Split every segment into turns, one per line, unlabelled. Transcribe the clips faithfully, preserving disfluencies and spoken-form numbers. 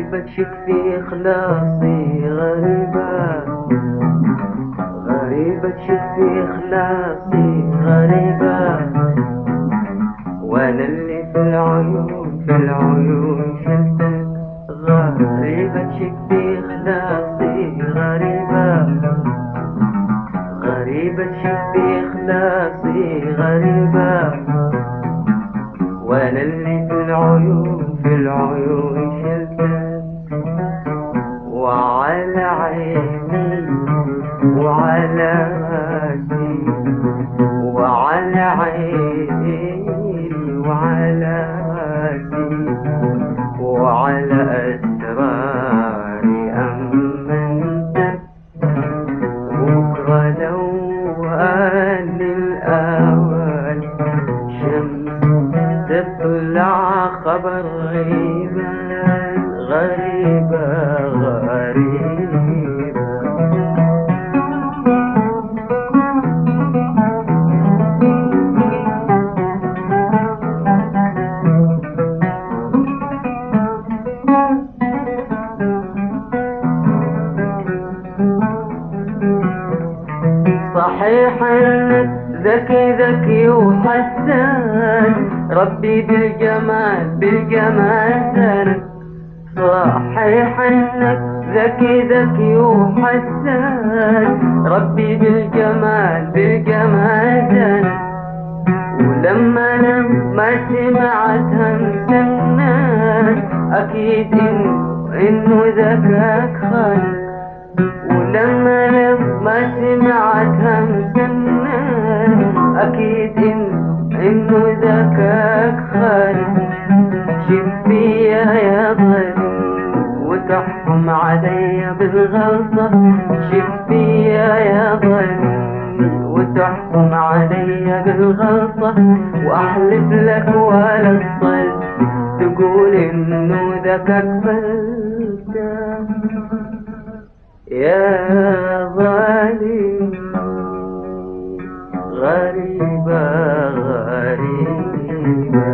غريبة تشك في إخلاصي، غريبة غريبة تشك في إخلاصي، غريبة وأنا اللي في العيون في العيون شلتك. غريبة تشك في إخلاصي، غريبة غريبة تشك في إخلاصي، غريبة وأنا اللي في العيون في العيون شلتك. وعلى عيني وعلى راسي وعلى عيني وعلى راسي وعلى أسراري أمنتك. بكرة لو قال الأول شمس تطلع خبر غيبة، غريبة غريبة. صحيح انك ذكي ذكي وحسان، ربي بالجمال بالجمال زانك. صحيح انك ذكي ذكي وحسان، ربي بالجمال بالجمال زانك. ولما لما سمعت همس الناس اكيد انه انه ذكاك خان. ولما لما سمعت همس الناس اكيد انه انه ذكاك خالد. شف فيا يا ظالم وتحكم علي بالغلطة، شف فيا يا ظالم وتحكم علي بالغلطة. واحلف لك ولا تصل تقول انه ذكاك فلتة. يا ظالم غريبة غريبة.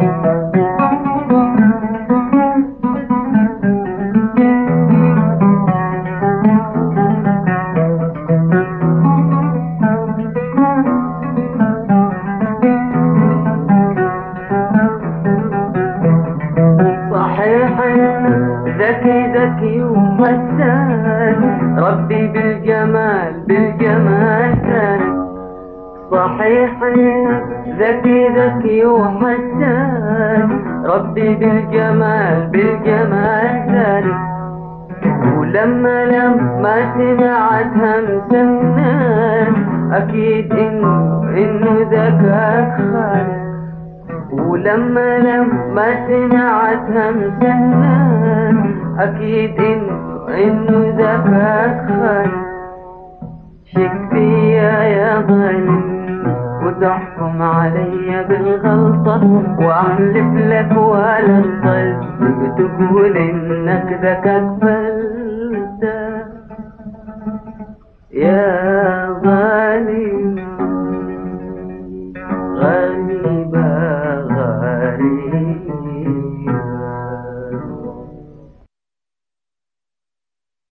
صحيح ذكي ذكي وحسان، ربي بالجمال بالجمال زانك. صحيح ذكي ذكي وحسان، ربي بالجمال بالجمال زانك. ولما لما سمعت همس الناس اكيد انه انه ذكاك خالد. ولما لما سمعت همس الناس اكيد انه انه ذكاك خالد. شك فيا يا ظالم وتحكم علي بالغلطة، واحلف لك ولا تصل تقول انك ذكاك فلتة. يا